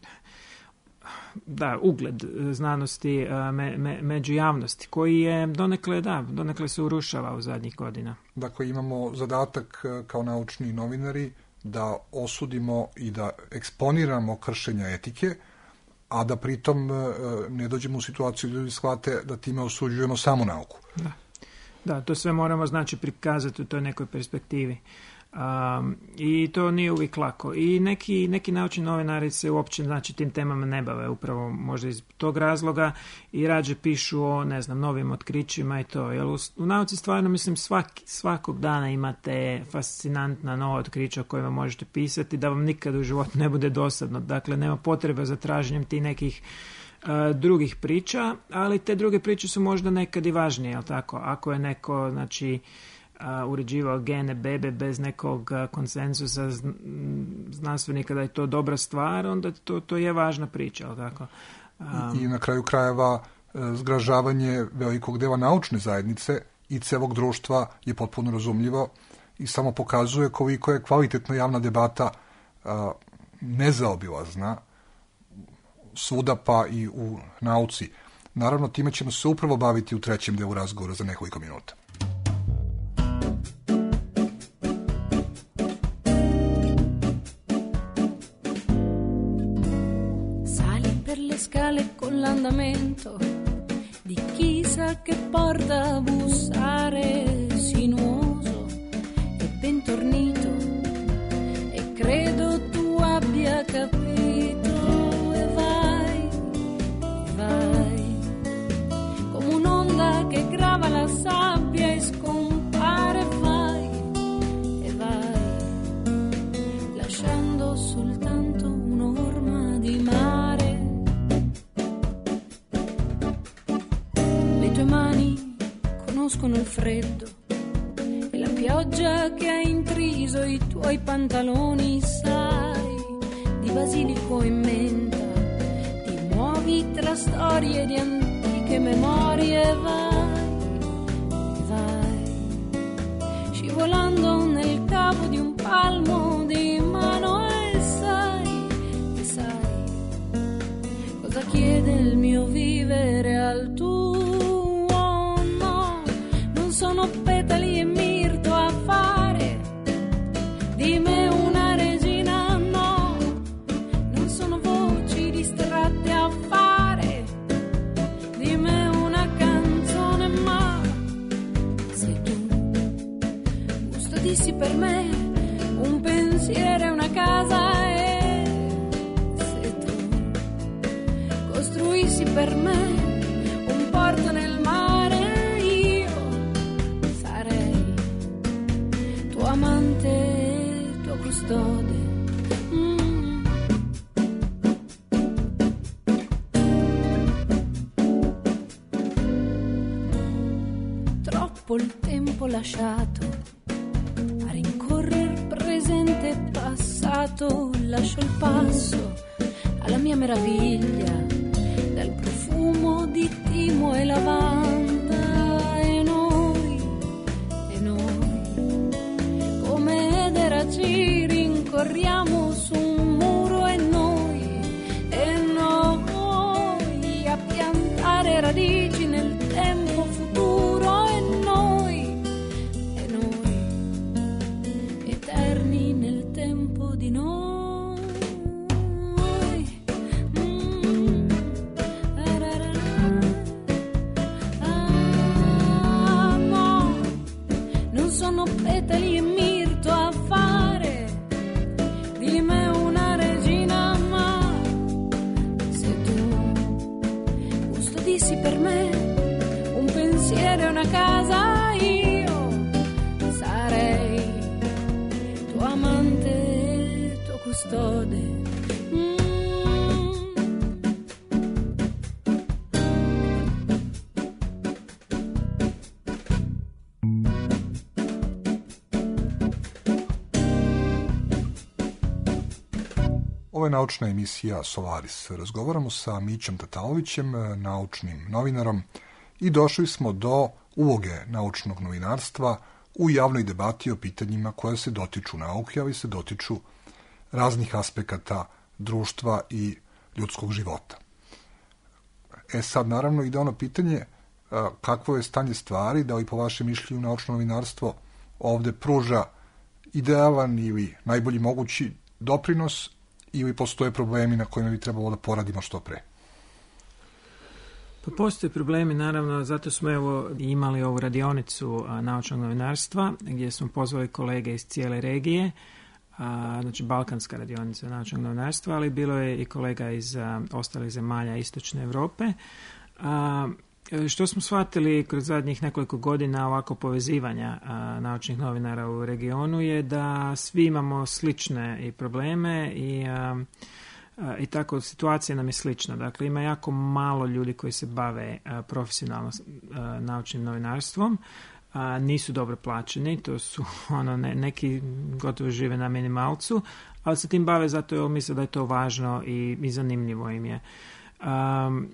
da, ugled znanosti a, me, me, među javnosti, koji je donekle, da, donekle se urušava u zadnjih godina. Dakle, imamo zadatak kao naučni novinari da osudimo i da eksponiramo kršenja etike, a da pritom ne dođemo u situaciju da ljudi shvate da time osuđujemo samo nauku. Da. Da, to sve moramo znači prikazati u toj nekoj perspektivi. Um, I to nije uvijek lako. I neki, neki naučni novinari se uopće znači tim temama ne bave, upravo možda iz tog razloga i rađe pišu o, ne znam, novim otkrićima i to. Jer u, u nauci stvarno, mislim, svaki, svakog dana imate fascinantna nova otkrića o kojima možete pisati da vam nikad u životu ne bude dosadno. Dakle, nema potrebe za traženjem tih nekih Uh, drugih priča, ali te druge priče su možda nekad i važnije, jel tako? Ako je neko, znači, uh, uređivao gene bebe bez nekog uh, konsenzusa znanstvenika da je to dobra stvar, onda to, to je važna priča, ali tako? Um, I na kraju krajeva zgražavanje velikog dela naučne zajednice i celog društva je potpuno razumljivo i samo pokazuje koliko je kvalitetna javna debata a, nezaobilazna svuda pa i u nauci. Naravno, time ćemo se upravo baviti u trećem delu razgovora za nekoliko minuta. Sali per le scale con l'andamento di chi sa che porta a bussare sinuoso e bentornito, e credo tu abbia capito, e vai, vai come un'onda che grava la sabbia e scompare, vai e vai lasciando soltanto un'orma di mare. Mani conoscono il freddo e la pioggia che ha intriso i tuoi pantaloni, sai, di basilico in menta, ti muovi tra storie di antiche memorie, vai, vai, scivolando nel cavo di un palmo di mano, e sai, e sai, cosa chiede il mio vivere al tuo. Sono petali e mirto a fare di me una regina, no, non sono voci distratte a fare di me una canzone, ma sei tu, custodissi per me un pensiero e una casa, e se tu costruissi per me un porto nel mare, amante, tuo custode. Mm. Troppo il tempo lasciato a rincorrer presente e passato, lascio il passo alla mia meraviglia dal profumo di timo e lavanda, e noi, e noi ci rincorriamo su un muro, e noi, e noi a piantare radici nel tempo futuro, e noi, e noi eterni nel tempo di noi. Mm. Ah, no, non sono petali e mirto a fare di me una regina, ma se tu custodissi per me un pensiero e una casa, io sarei tuo amante, tuo custode. Ovo je naučna emisija Solaris. Razgovaramo sa Mićom Tatalovićem, naučnim novinarom, i došli smo do uloge naučnog novinarstva u javnoj debati o pitanjima koja se dotiču nauke, ali se dotiču raznih aspekata društva i ljudskog života. E sad, naravno, ide ono pitanje kakvo je stanje stvari, da li po vašem mišljenju naučno novinarstvo ovde pruža idealan ili najbolji mogući doprinos, ili postoje problemi na kojima bi trebalo da poradimo što pre? Pa postoje problemi, naravno, zato smo evo imali ovu radionicu a, naučnog novinarstva, gdje smo pozvali kolege iz cijele regije, a, znači balkanska radionica naučnog novinarstva, ali bilo je i kolega iz a, ostalih zemalja istočne Europe. A, što smo shvatili kroz zadnjih nekoliko godina ovako povezivanja a, naučnih novinara u regionu je da svi imamo slične i probleme i, a, a, i tako situacija nam je slična. Dakle, ima jako malo ljudi koji se bave a, profesionalno a, naučnim novinarstvom. a, nisu dobro plaćeni, to su ono, ne, neki gotovo žive na minimalcu, ali se tim bave zato jer misle da je to važno i, i zanimljivo im je. Um,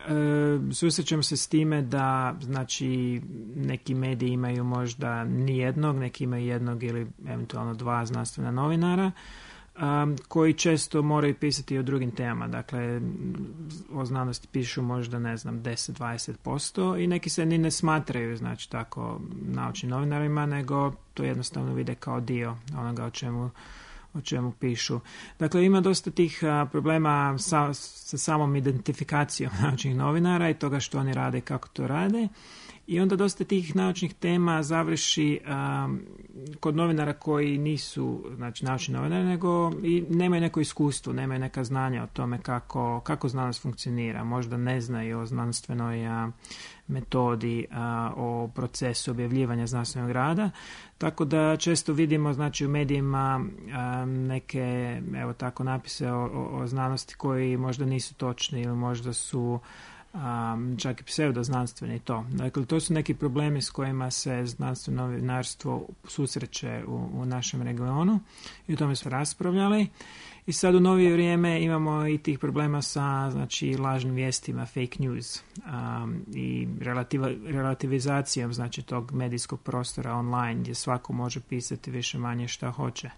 e, susrećemo se s time da znači neki mediji imaju možda ni jednog, neki imaju jednog ili eventualno dva znanstvena novinara um, koji često moraju pisati o drugim temama. Dakle, o znanosti pišu možda, ne znam, deset do dvadeset posto i neki se ni ne smatraju, znači, tako naučnim novinarima, nego to jednostavno vide kao dio onoga o čemu o čemu pišu. Dakle, ima dosta tih a, problema sa, sa samom identifikacijom naučnih novinara i toga što oni rade i kako to rade. I onda dosta tih naučnih tema završi a, kod novinara koji nisu, znači, naučni novinari, nego i nemaju neko iskustvo, nemaju neka znanja o tome kako, kako znanost funkcionira. Možda ne znaju o znanstvenoj a, metodi, a, o procesu objavljivanja znanstvenog rada. Tako da često vidimo, znači, u medijima a, neke, evo tako, napise o, o, o znanosti koji možda nisu točni ili možda su Um, čak i pseudoznanstveni i to. Dakle, to su neki problemi s kojima se znanstveno novinarstvo susreće u, u našem regionu i o tome smo raspravljali. I sad u novije vrijeme imamo i tih problema sa, znači, lažnim vijestima, fake news um, i relativa, relativizacijom, znači, tog medijskog prostora online gdje svako može pisati više manje šta hoće.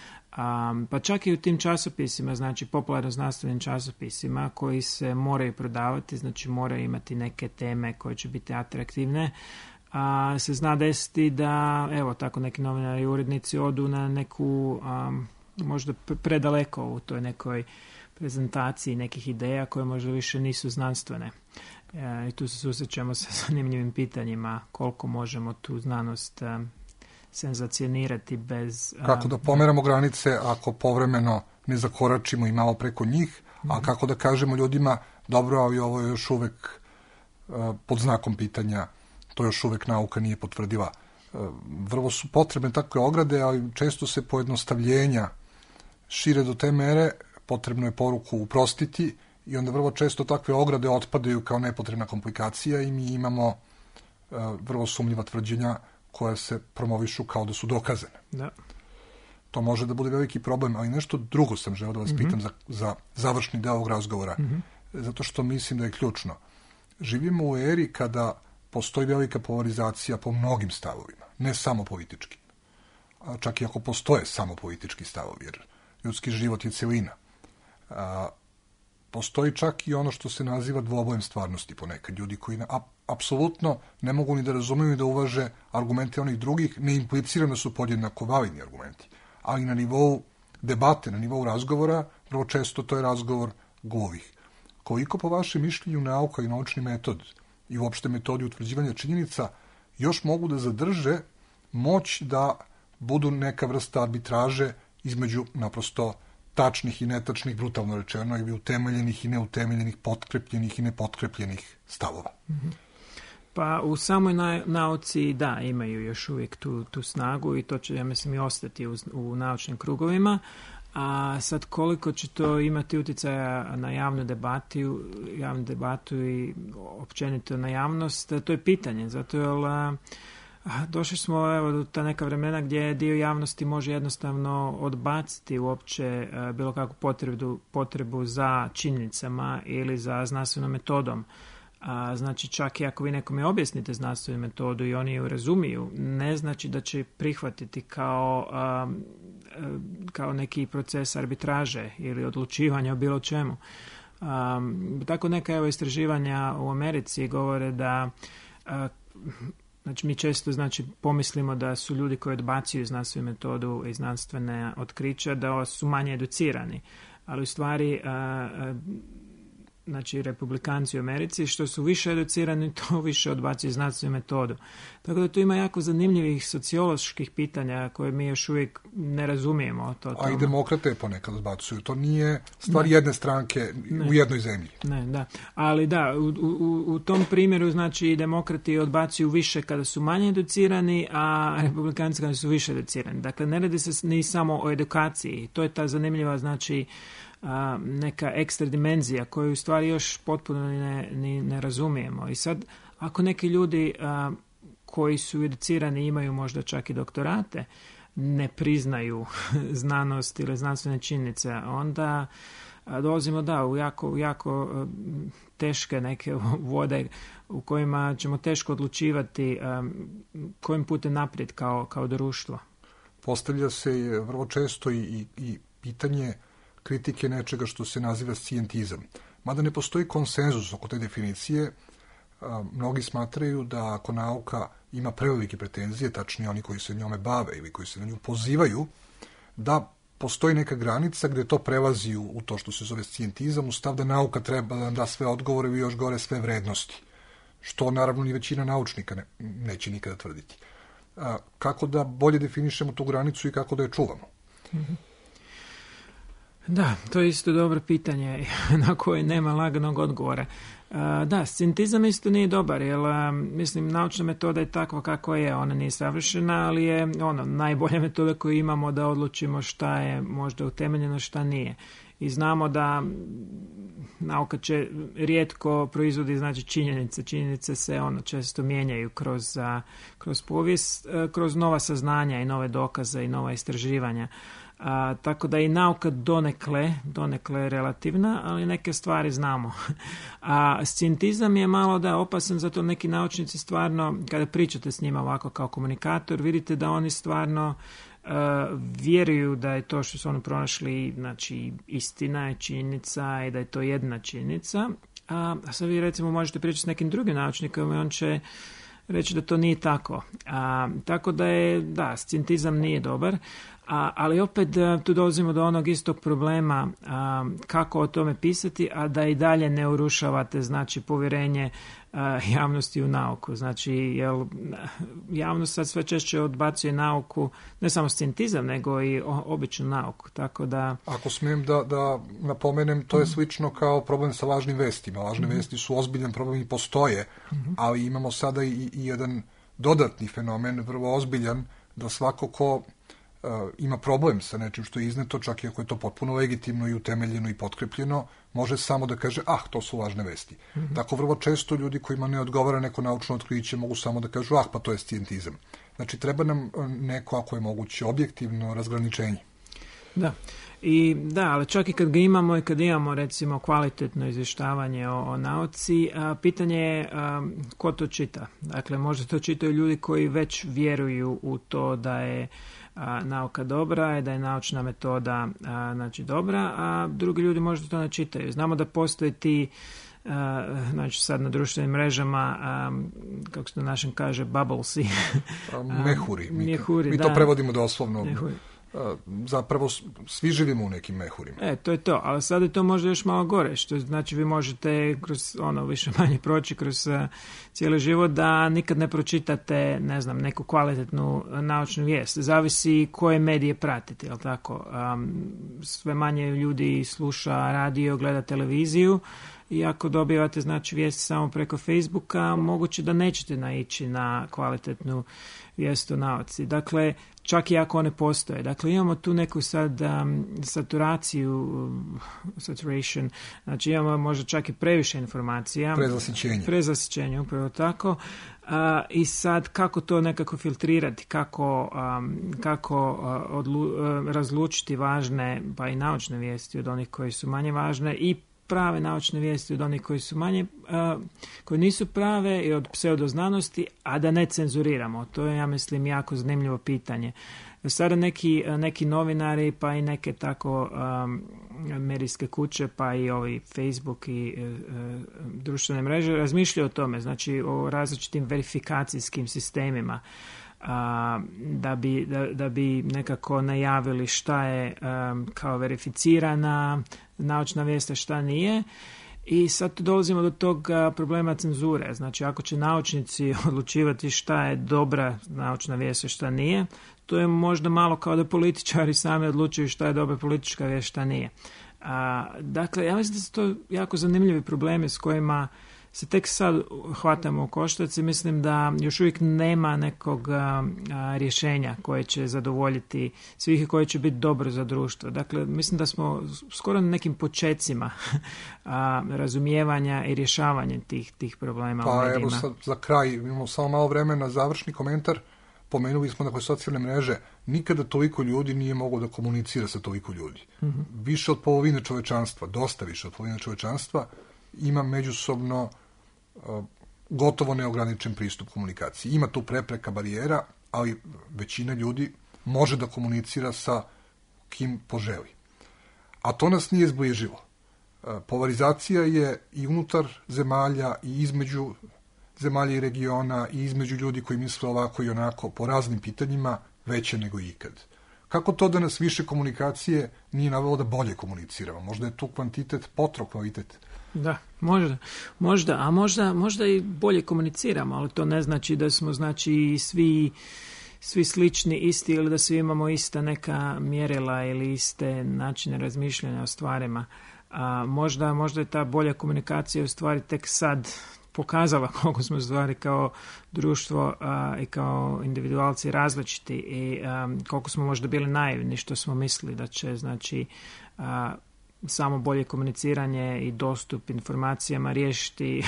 Um, pa čak i u tim časopisima, znači popularno znanstvenim časopisima koji se moraju prodavati, znači moraju imati neke teme koje će biti atraktivne, a se zna desiti da, evo, tako neki novinari i urednici odu na neku, um, možda predaleko u toj nekoj prezentaciji nekih ideja koje možda više nisu znanstvene. E, I tu se susrećemo sa zanimljivim pitanjima koliko možemo tu znanost um, senzacionirati bez... Kako da pomeramo granice ako povremeno ne zakoračimo i malo preko njih, mm-hmm. a kako da kažemo ljudima, dobro, ali ovo je još uvek uh, pod znakom pitanja, to još uvek nauka nije potvrdila. Uh, vrlo su potrebne takve ograde, ali često se pojednostavljenja šire do te mere, potrebno je poruku uprostiti i onda vrlo često takve ograde otpadaju kao nepotrebna komplikacija i mi imamo uh, vrlo sumnjiva tvrđenja koje se promovišu kao da su dokazane. Da. To može da bude veliki problem, ali nešto drugo sam želeo da vas mm-hmm. pitam za, za završni deo ovog razgovora, mm-hmm. zato što mislim da je ključno. Živimo u eri kada postoji velika polarizacija po mnogim stavovima, ne samo politički. A čak i ako postoje samo politički stavovi, jer ljudski život je celina. A, postoji čak i ono što se naziva dvobojem stvarnosti ponekad. Ljudi koji na, a, apsolutno ne mogu ni da razumeju i da uvaže argumente onih drugih, ne implicira da su podjednako validni argumenti. Ali na nivou debate, na nivou razgovora, vrlo često to je razgovor gluvih. Koliko po vašem mišljenju nauka i naučni metod i uopšte metodi utvrđivanja činjenica još mogu da zadrže moć da budu neka vrsta arbitraže između naprosto tačnih i netačnih, brutalno rečeno, ili utemeljenih i neutemeljenih, potkrepljenih i nepodkrepljenih stavova? Mm-hmm. Pa u samoj na, nauci, da, imaju još uvijek tu, tu snagu i to će, ja mislim, i ostati u, u naučnim krugovima. A sad koliko će to imati utjecaja na javnu debatu, javnu debatu i općenito na javnost, to je pitanje. Zato jer došli smo, evo, do ta neka vremena gdje dio javnosti može jednostavno odbaciti uopće bilo kakvu potrebu, potrebu za činjenicama ili za znanstvenom metodom. A, znači, čak i ako vi nekome objasnite znanstvenu metodu i oni ju razumiju, ne znači da će prihvatiti kao, a, a, kao neki proces arbitraže ili odlučivanja o bilo čemu. A, tako neka, evo, istraživanja u Americi govore da a, znači, mi često, znači, pomislimo da su ljudi koji odbacuju znanstvenu metodu i znanstvene otkrića da su manje educirani, ali u stvari a, a, znači, republikanci u Americi, što su više educirani, to više odbacuju znanstvenu metodu. Tako da tu ima jako zanimljivih socioloških pitanja koje mi još uvijek ne razumijemo. To, A i demokrate ponekad odbacuju. To nije stvar ne. jedne stranke ne. u jednoj zemlji. Ne, da. Ali da, u, u, u tom primjeru, znači, demokrati odbacuju više kada su manje educirani, a republikanci kada su više educirani. Dakle, ne radi se ni samo o edukaciji. To je ta zanimljiva, znači, a, neka ekstra dimenzija koju u stvari još potpuno ne, ne, ne razumijemo. I sad, ako neki ljudi a, koji su educirani i imaju možda čak i doktorate ne priznaju znanost ili znanstvene činjenice, onda dolazimo da u jako, jako teške neke vode u kojima ćemo teško odlučivati kojim putem naprijed kao, kao društvo. Postavlja se vrlo često i, i, i pitanje kritike nečega što se naziva scijentizam. Mada ne postoji konsenzus oko te definicije, a, mnogi smatraju da ako nauka ima prevelike pretenzije, tačnije oni koji se njome bave ili koji se na nju pozivaju, da postoji neka granica gde to prelazi u, u to što se zove scijentizam, u stav da nauka treba da da sve odgovore ili još gore sve vrednosti, što naravno ni većina naučnika ne, neće nikada tvrditi. A, kako da bolje definišemo tu granicu i kako da je čuvamo? Mm-hmm. Da, to je isto dobro pitanje na koje nema laganog odgovora. Da, scijentizam isto nije dobar, jer mislim naučna metoda je takva kakva je, ona nije savršena, ali je ono najbolja metoda koju imamo da odlučimo šta je možda utemeljeno, šta nije. I znamo da nauka će rijetko proizvodi znači činjenice. Činjenice se ono često mijenjaju kroz, kroz povijest, kroz nova saznanja i nove dokaze i nova istraživanja. A, tako da i nauka donekle, donekle je relativna, ali neke stvari znamo. A scijentizam je malo da opasan, zato neki naučnici stvarno, kada pričate s njima ovako kao komunikator, vidite da oni stvarno uh, vjeruju da je to što su oni pronašli, znači istina je činjenica i da je to jedna činjenica. A, a sad vi recimo možete pričati s nekim drugim naučnikom i on će reći da to nije tako. A, tako da je, da, scijentizam nije dobar. A, ali opet tu dolazimo do onog istog problema a, kako o tome pisati, a da i dalje ne urušavate znači povjerenje a, javnosti u nauku. Znači, jel, javnost sad sve češće odbacuje nauku, ne samo scijentizam, nego i o, običnu nauku. Tako da... Ako smijem da, da napomenem, to je slično kao problem sa lažnim vestima. Lažne mm-hmm. vesti su ozbiljan problem i postoje, mm-hmm. ali imamo sada i, i jedan dodatni fenomen, vrlo ozbiljan, da svako ko Uh, ima problem sa nečim što je izneto, čak i ako je to potpuno legitimno i utemeljeno i potkrepljeno, može samo da kaže, ah, to su lažne vesti. Mm-hmm. Tako vrlo često ljudi kojima ne odgovara neko naučno otkriće mogu samo da kažu, ah, pa to je scijentizam. Znači, treba nam neko, ako je moguće, objektivno razgraničenje. Da. I da, ali čak i kad ga imamo i kad imamo recimo kvalitetno izvještavanje o, o nauci, a, pitanje je a, ko to čita. Dakle, možda to čitaju ljudi koji već vjeruju u to da je a, nauka dobra i da je naučna metoda a, znači dobra, a drugi ljudi možda to ne čitaju. Znamo da postoje ti Uh, znači sad na društvenim mrežama um, kako se to našem kaže bubblesi. Mehuri. Mi, mehuri, mi da. to prevodimo doslovno. Mehuri. Zapravo svi živimo u nekim mehurima. E, to je to, ali sad je to možda još malo gore, što znači vi možete kroz ono više manje proći kroz uh, cijeli život da nikad ne pročitate, ne znam, neku kvalitetnu naučnu vijest. Zavisi koje medije pratite, jel tako? Um, sve manje ljudi sluša radio, gleda televiziju i ako dobivate znači vijesti samo preko Facebooka, moguće da nećete naići na kvalitetnu vijest o nauci. Dakle, čak i ako one postoje. Dakle, imamo tu neku sad um, saturaciju, um, saturation, znači imamo možda čak i previše informacija. Prezasićenje. Prezasićenje, upravo tako. Uh, I sad kako to nekako filtrirati, kako, um, kako uh, odlu, uh, razlučiti važne, pa i naučne vijesti od onih koje su manje važne i prave naučne vijesti od onih koji su manje, uh, koji nisu prave i od pseudoznanosti, a da ne cenzuriramo. To je, ja mislim, jako zanimljivo pitanje. Sada neki, neki novinari, pa i neke tako um, medijske kuće, pa i ovi Facebook i uh, društvene mreže razmišljaju o tome, znači o različitim verifikacijskim sistemima. A, da, bi, da, da bi nekako najavili šta je um, kao verificirana naučna vijest, a šta nije. I sad tu dolazimo do tog a, problema cenzure. Znači, ako će naučnici odlučivati šta je dobra naučna vijest, a šta nije, to je možda malo kao da političari sami odlučuju šta je dobra politička vijest, šta nije. A, dakle, ja mislim da su to jako zanimljivi problemi s kojima se tek sad hvatamo u koštac i mislim da još uvijek nema nekog a, a, rješenja koje će zadovoljiti svih i koje će biti dobro za društvo. Dakle, mislim da smo skoro na nekim počecima a, razumijevanja i rješavanja tih, tih problema pa, u medijima. Evo sad, za kraj, imamo samo malo vremena, završni komentar. Pomenuli smo da koje socijalne mreže nikada toliko ljudi nije moglo da komunicira sa toliko ljudi. Mm-hmm. Više od polovine čovečanstva, dosta više od polovine čovečanstva ima međusobno uh, gotovo neograničen pristup komunikaciji. Ima tu prepreka, barijera, ali većina ljudi može da komunicira sa kim poželi. A to nas nije zbližilo. Uh, polarizacija je i unutar zemalja i između zemalja i regiona i između ljudi koji misle ovako i onako po raznim pitanjima veće nego ikad. Kako to da nas više komunikacije nije navelo da bolje komuniciramo? Možda je tu kvantitet potro kvalitet. Da, možda, možda, a možda, možda i bolje komuniciramo, ali to ne znači da smo znači svi, svi slični, isti ili da svi imamo ista neka mjerila ili iste načine razmišljanja o stvarima. A možda, možda je ta bolja komunikacija u stvari tek sad pokazala koliko smo stvari kao društvo a, i kao individualci različiti i a, koliko smo možda bili naivni što smo mislili da će znači a, samo bolje komuniciranje i dostup informacijama riješiti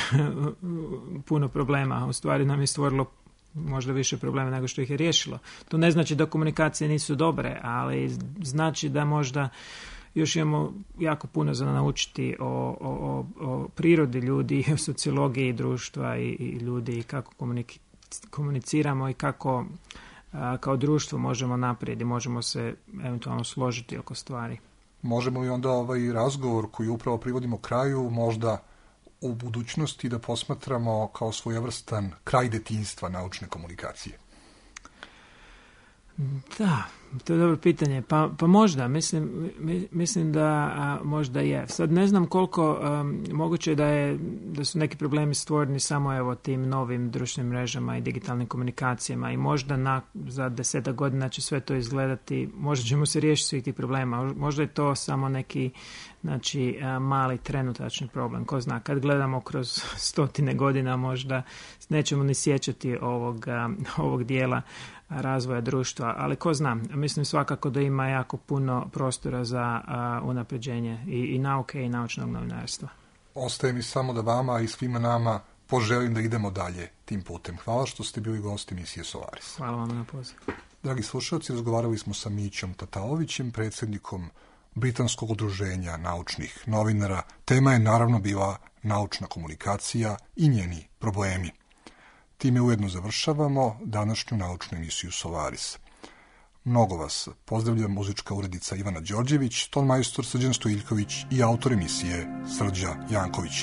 puno problema. U stvari nam je stvorilo možda više problema nego što ih je riješilo. To ne znači da komunikacije nisu dobre, ali znači da možda još imamo jako puno za naučiti o, o, o prirodi ljudi, o sociologiji društva i, i ljudi i kako komunik, komuniciramo i kako a, kao društvo možemo naprijed i možemo se eventualno složiti oko stvari. Možemo li onda ovaj razgovor koji upravo privodimo kraju možda u budućnosti da posmatramo kao svojevrstan kraj detinjstva naučne komunikacije? Da, to je dobro pitanje. Pa, pa možda, mislim, mislim da a, možda je. Sad ne znam koliko um, moguće je da, je da su neki problemi stvoreni samo evo tim novim društvenim mrežama i digitalnim komunikacijama i možda na, za desetak godina će sve to izgledati, možda ćemo se riješiti svih tih problema. Možda je to samo neki znači, a, mali trenutačni problem. Ko zna, kad gledamo kroz stotine godina možda nećemo ni sjećati ovog, a, ovog dijela razvoja društva, ali ko zna, mislim svakako da ima jako puno prostora za uh, unapređenje i, i nauke i naučnog novinarstva. Ostaje mi samo da vama i svima nama poželim da idemo dalje tim putem. Hvala što ste bili gosti emisije Solaris. Hvala vam na poziv. Dragi slušalci, razgovarali smo sa Mićom Tatalovićem, predsjednikom Britanskog udruženja naučnih novinara. Tema je naravno bila naučna komunikacija i njeni problemi. Time ujedno završavamo današnju naučnu emisiju Solaris. Mnogo vas pozdravlja muzička urednica Ivana Đorđević, ton majstor Srđan Stojiljković i autor emisije Srđa Janković.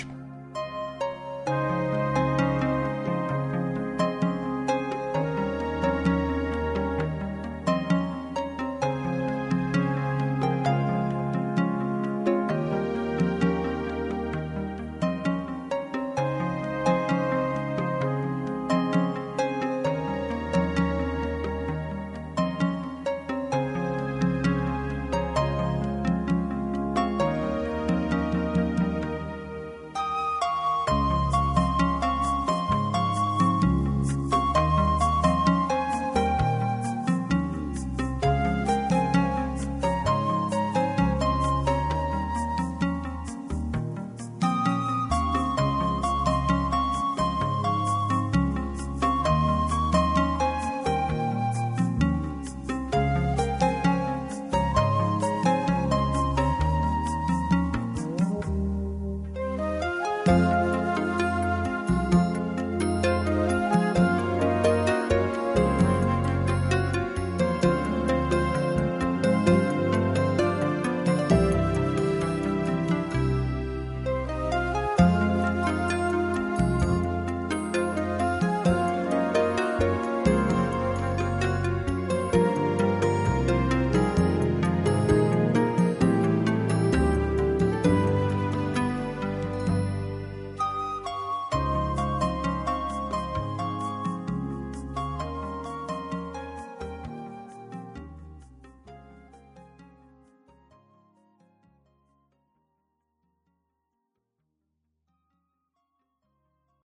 Thank you.